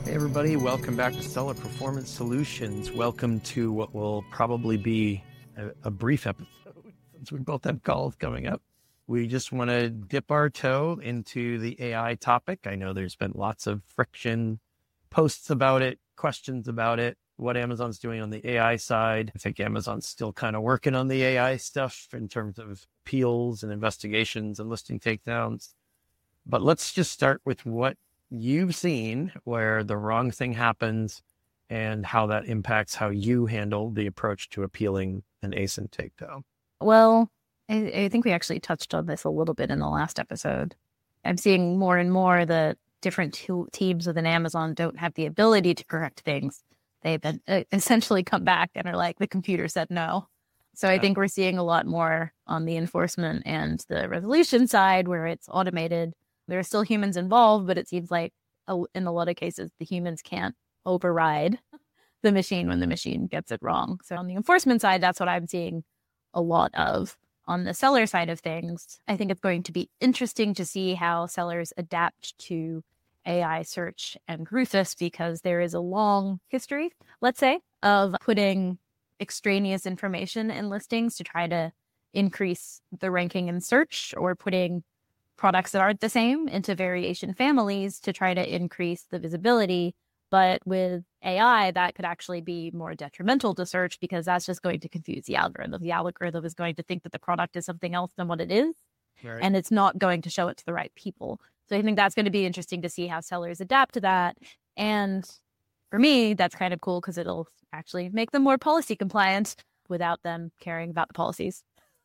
Hey everybody, welcome back to Seller Performance Solutions. Welcome to what will probably be a brief episode since we both have calls coming up. We just want to dip our toe into the AI topic. I know there's been lots of friction, posts about it, questions about it, what Amazon's doing on the AI side. I think Amazon's still kind of working on the AI stuff in terms of appeals and investigations and listing takedowns. But let's just start with what you've seen where the wrong thing happens and how that impacts how you handle the approach to appealing an ASIN takedown. Well, I think we actually touched on this a little bit in the last episode. I'm seeing more and more that different teams within Amazon don't have the ability to correct things. They've been essentially come back and are like, the computer said no. So I think we're seeing a lot more on the enforcement and the resolution side where it's automated. There are still humans involved, but it seems like in a lot of cases, the humans can't override the machine when the machine gets it wrong. So on the enforcement side, that's what I'm seeing a lot of. On the seller side of things, I think it's going to be interesting to see how sellers adapt to AI search and Rufus, because there is a long history, let's say, of putting extraneous information in listings to try to increase the ranking in search, or putting products that aren't the same into variation families to try to increase the visibility. But with AI, that could actually be more detrimental to search, because that's just going to confuse the algorithm. The algorithm is going to think that the product is something else than what it is, right, and it's not going to show it to the right people. So I think that's going to be interesting to see how sellers adapt to that. And for me, that's kind of cool because it'll actually make them more policy compliant without them caring about the policies.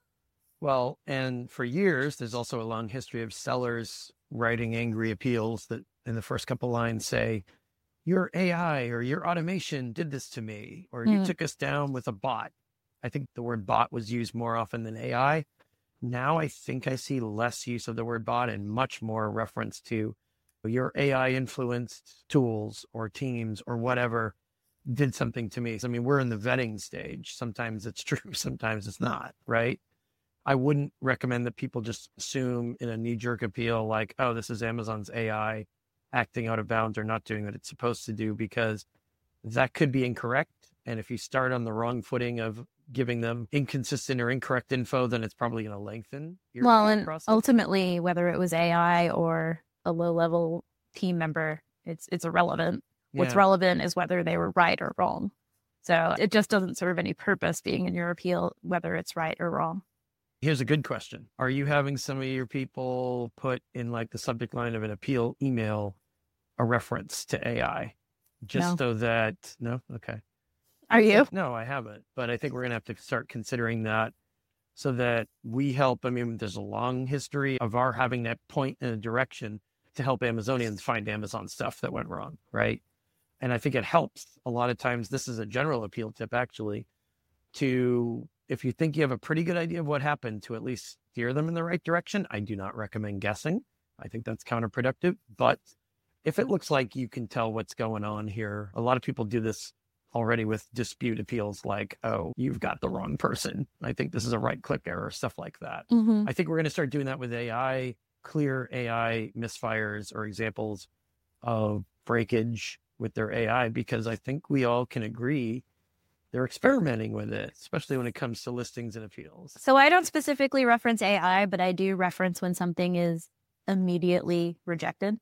Well, and for years, there's also a long history of sellers writing angry appeals that in the first couple lines say, your AI or your automation did this to me, or you took us down with a bot. I think the word bot was used more often than AI. Now I think I see less use of the word bot and much more reference to your AI influenced tools or teams or whatever did something to me. So, I mean, we're in the vetting stage. Sometimes it's true, sometimes it's not, right? I wouldn't recommend that people just assume in a knee-jerk appeal like, oh, this is Amazon's AI acting out of bounds or not doing what it's supposed to do, because that could be incorrect. And if you start on the wrong footing of giving them inconsistent or incorrect info, then it's probably going to lengthen your process. Ultimately, whether it was AI or a low-level team member, it's irrelevant. What's relevant is whether they were right or wrong. So it just doesn't serve any purpose being in your appeal, whether it's right or wrong. Here's a good question. Are you having some of your people put in like the subject line of an appeal email a reference to AI? Just so that, no? Okay. Are you? No, I haven't. But I think we're going to have to start considering that so that we help. I mean, there's a long history of our having that point in a direction to help Amazonians find Amazon stuff that went wrong, right? And I think it helps a lot of times. This is a general appeal tip, actually, to, if you think you have a pretty good idea of what happened, to at least steer them in the right direction. I do not recommend guessing. I think that's counterproductive. But if it looks like you can tell what's going on here, a lot of people do this already with dispute appeals like, oh, you've got the wrong person. I think this is a right-click error, stuff like that. I think we're going to start doing that with AI, clear AI misfires or examples of breakage with their AI, because I think we all can agree they're experimenting with it, especially when it comes to listings and appeals. So I don't specifically reference AI, but I do reference when something is immediately rejected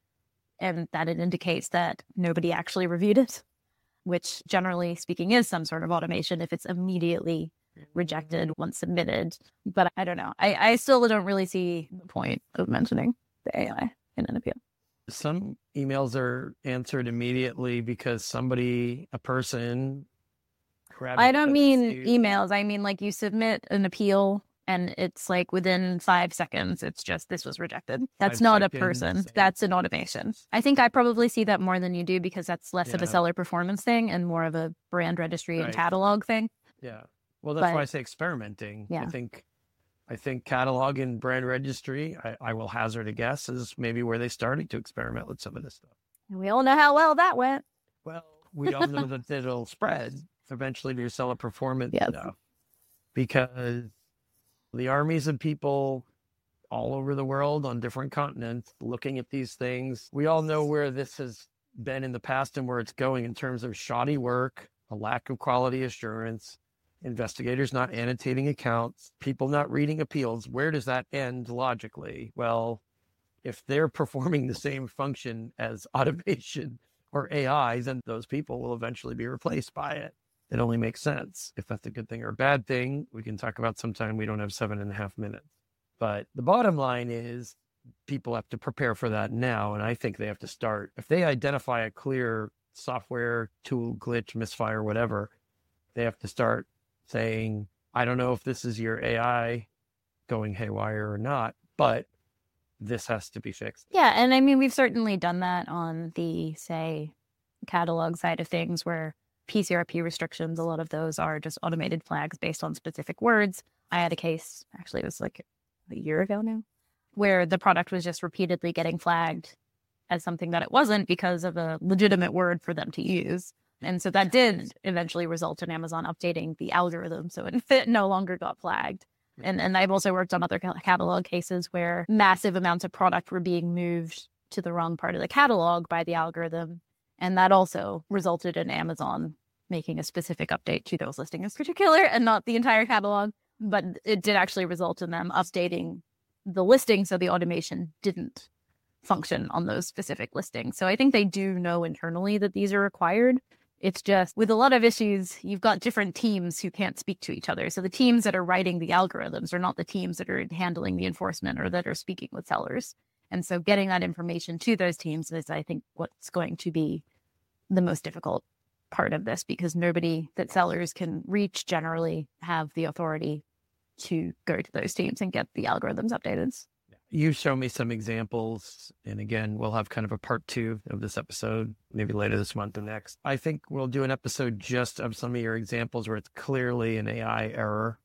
and that it indicates that nobody actually reviewed it, which generally speaking is some sort of automation if it's immediately rejected once submitted. But I don't know. I still don't really see the point of mentioning the AI in an appeal. Some emails are answered immediately because a person... I don't mean emails. I mean, like, you submit an appeal and it's like within 5 seconds, it's just, this was rejected. That's not a person. That's an automation. I think I probably see that more than you do, because that's less of a seller performance thing and more of a brand registry and catalog thing. Yeah. Well, that's why I say experimenting. Yeah. I think catalog and brand registry, I will hazard a guess, is maybe where they started to experiment with some of this stuff. And we all know how well that went. Well, we all know that it'll spread eventually to your seller performance stuff, because the armies of people all over the world on different continents looking at these things, we all know where this has been in the past and where it's going in terms of shoddy work, a lack of quality assurance, investigators not annotating accounts, people not reading appeals. Where does that end logically? Well, if they're performing the same function as automation or AI, then those people will eventually be replaced by it. It only makes sense. If that's a good thing or a bad thing, we can talk about sometime. We don't have 7.5 minutes. But the bottom line is people have to prepare for that now. And I think they have to start. If they identify a clear software tool glitch, misfire, whatever, they have to start saying, I don't know if this is your AI going haywire or not, but this has to be fixed. Yeah. And I mean, we've certainly done that on the, say, catalog side of things where PCRP restrictions, a lot of those are just automated flags based on specific words. I had a case, actually, it was like a year ago now, where the product was just repeatedly getting flagged as something that it wasn't because of a legitimate word for them to use. And so that did eventually result in Amazon updating the algorithm so it no longer got flagged. And I've also worked on other catalog cases where massive amounts of product were being moved to the wrong part of the catalog by the algorithm. And that also resulted in Amazon making a specific update to those listings in particular and not the entire catalog. But it did actually result in them updating the listing so the automation didn't function on those specific listings. So I think they do know internally that these are required. It's just with a lot of issues, you've got different teams who can't speak to each other. So the teams that are writing the algorithms are not the teams that are handling the enforcement or that are speaking with sellers. And so getting that information to those teams is, I think, what's going to be the most difficult part of this, because nobody that sellers can reach generally have the authority to go to those teams and get the algorithms updated. You show me some examples, and again, we'll have kind of a part 2 of this episode, maybe later this month or next. I think we'll do an episode just of some of your examples where it's clearly an AI error,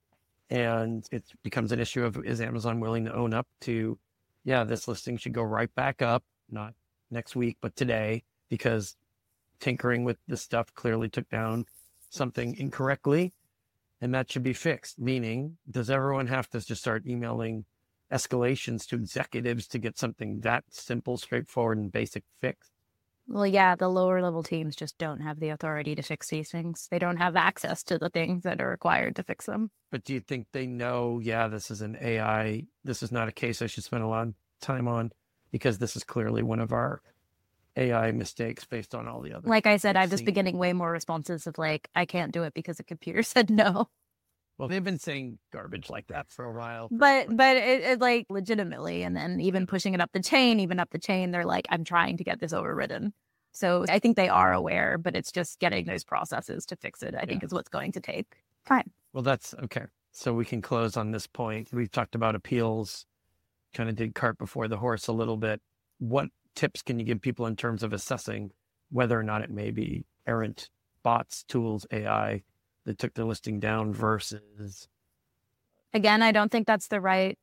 and it becomes an issue of, is Amazon willing to own up to, yeah, this listing should go right back up, not next week, but today, because tinkering with this stuff clearly took down something incorrectly, and that should be fixed. Meaning, does everyone have to just start emailing escalations to executives to get something that simple, straightforward, and basic fixed? Well, yeah, the lower level teams just don't have the authority to fix these things. They don't have access to the things that are required to fix them. But do you think they know, yeah, this is an AI, this is not a case I should spend a lot of time on, because this is clearly one of our AI mistakes based on all the other? Like I said, I've just been getting way more responses of like, I can't do it because the computer said no. Well, they've been saying garbage like that for a while. But it like legitimately, and then even pushing it up the chain, they're like, I'm trying to get this overridden. So I think they are aware, but it's just getting those processes to fix it, I think, is what's going to take time. Well, that's okay. So we can close on this point. We've talked about appeals, kind of did cart before the horse a little bit. What tips can you give people in terms of assessing whether or not it may be errant bots, tools, AI that took the listing down versus? Again, I don't think that's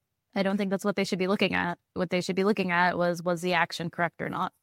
what they should be looking at. What they should be looking at was the action correct or not?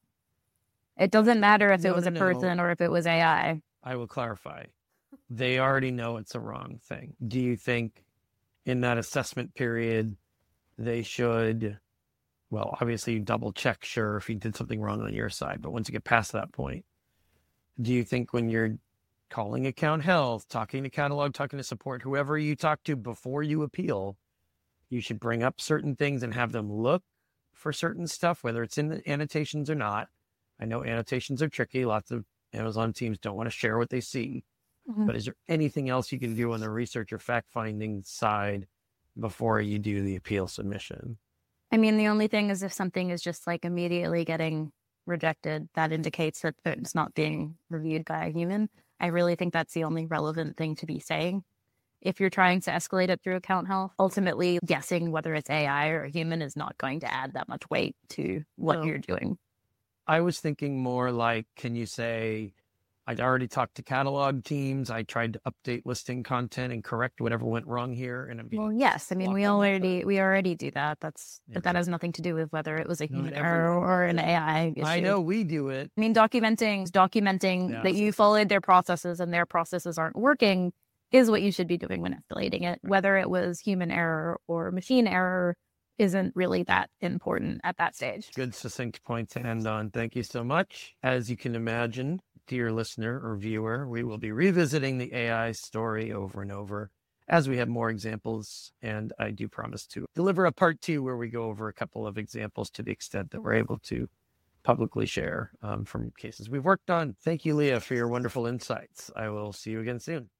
It doesn't matter if it was a person or if it was AI. I will clarify. They already know it's a wrong thing. Do you think in that assessment period, they should, well, obviously you double check, sure, if you did something wrong on your side, but once you get past that point, do you think when you're calling account health, talking to catalog, talking to support, whoever you talk to before you appeal, you should bring up certain things and have them look for certain stuff, whether it's in the annotations or not? I know annotations are tricky. Lots of Amazon teams don't want to share what they see. Mm-hmm. But is there anything else you can do on the research or fact-finding side before you do the appeal submission? I mean, the only thing is if something is just like immediately getting rejected, that indicates that it's not being reviewed by a human. I really think that's the only relevant thing to be saying. If you're trying to escalate it through account health, ultimately guessing whether it's AI or a human is not going to add that much weight to what you're doing. I was thinking more like, can you say, I'd already talked to catalog teams. I tried to update listing content and correct whatever went wrong here. And well, yes. I mean, we already do that. But that has nothing to do with whether it was a human error or an AI issue. I know we do it. I mean, documenting that you followed their processes and their processes aren't working is what you should be doing when escalating it. Whether it was human error or machine error isn't really that important at that stage. Good succinct point to end on. Thank you so much. As you can imagine, dear listener or viewer, we will be revisiting the AI story over and over as we have more examples. And I do promise to deliver a part 2 where we go over a couple of examples to the extent that we're able to publicly share from cases we've worked on. Thank you, Leah, for your wonderful insights. I will see you again soon.